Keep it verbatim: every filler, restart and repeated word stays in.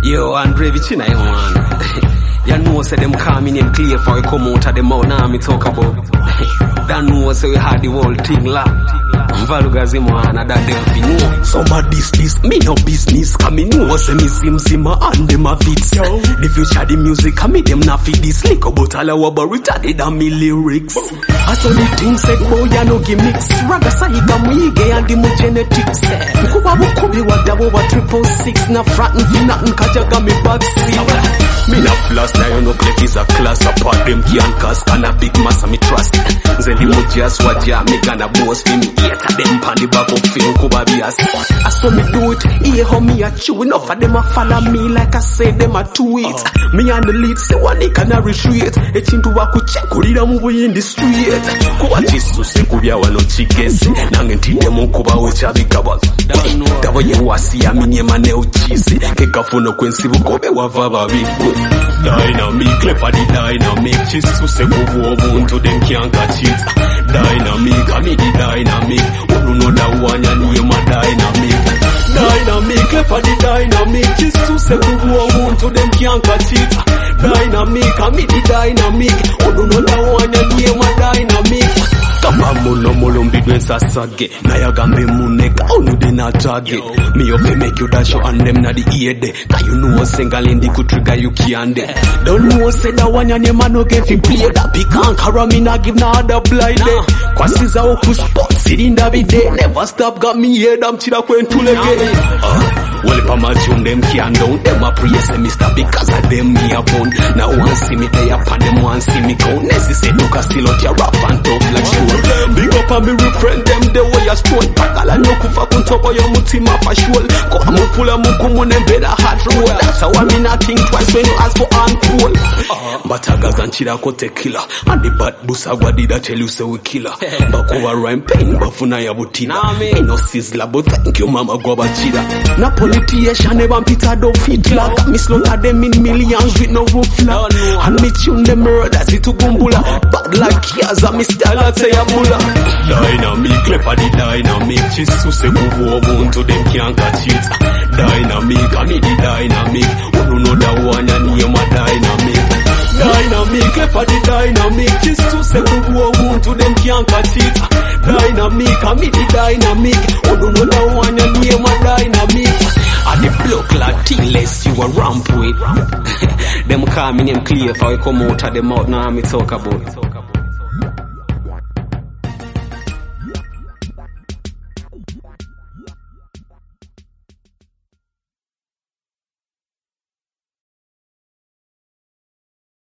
Yo, Andre Vichina, man. You know, say them call me name clear for we come out of the mouth now me talk about. That know say we had the whole thing locked. Valugazi mwana that them fi know. Some of this list, me no business. Cause me know say me sim simmer and them a beats. The future the music, cause me them not fi this. Lick about all our retarded and me lyrics. I saw the thing said, boy, you no gimmicks. Raga saiga mwige and the mo genetics. Kuba wukubi wadawo wa triple six. Na fratin fi nothing cause you got me backseat. Me na plus, now you know click is a class. Apart them can't cause, can a big mass me trust. Zeli mo just what ya, me gonna boast fi me eat. Them pan the back of film Kuba bias. I saw me do it, hear how me a chew. Enough of them a follow me like I say them a two it. Uh. Me and the lead say one they can retreat. It's into a kuche kurida movie in the street. Kuba Jesus se kubya wano chikesi. Nange them on Kuba which a big about. Dawa ye wasi ya mini mane uchisi. Keka funo kwensi bukobe wavava bifu. Dynamic, clever the dynamic. Jesus se kubu obuntu them can't catch it. Dynamic, I mean the dynamic. Who know that one and name a dynamic. Dynamic, clever the dynamic. Jesus se kubu obuntu them can't catch it. Dynamic, I mean the dynamic. Who know that one and name a dynamic. Kama muno mulumbi dwen sasage. Na yagambe muneka onu de na target. Me up make you dash and them na the ear de. Cause you know single in the could trigger you can't de. Don't know say that one your name no get fi play. That pican cara me na give na other blind de. Cause is a oku spot sitting da be day. Never stop got me head am chida kwentule ge. Well, if I'm a tune, them can't down. Them a praise them, mister, because of them me a bone. Now one see me there upon them, one see me go. Necessary look a still out your rap and tough like sure. Big up and me refriend them the way you stone. Pakala no kufa kuntopo yo mutima for sure. Ko amu pula mukumu nembeda hard roll. That's how I mean I think twice when you ask for uncool. Batagas and chida kote killer. And the bad busa wadi that tell you say we killer. Bakova rhyme pain, bafuna ya butina. Ain't no sizzler, but thank you mama goba chida. Napoli Politician never Peter don't fit like. Got me slaughter them in millions with no roof like. And me tune them murders it to gumbula. Bad like Kiaza, me style at say a bulla. Dynamic, clever the dynamic. Jesus se kubu obuntu them can't catch it. Dynamic, I mean the dynamic. Who know that one and name a dynamic. Dynamic, clever the dynamic. Jesus se kubu obuntu them can't catch it. Dynamic, I mean the dynamic. Who know that one and name a dynamic. And the block like T-less you a ramp with. Them call me name clear for I come out of the mouth now me talk about.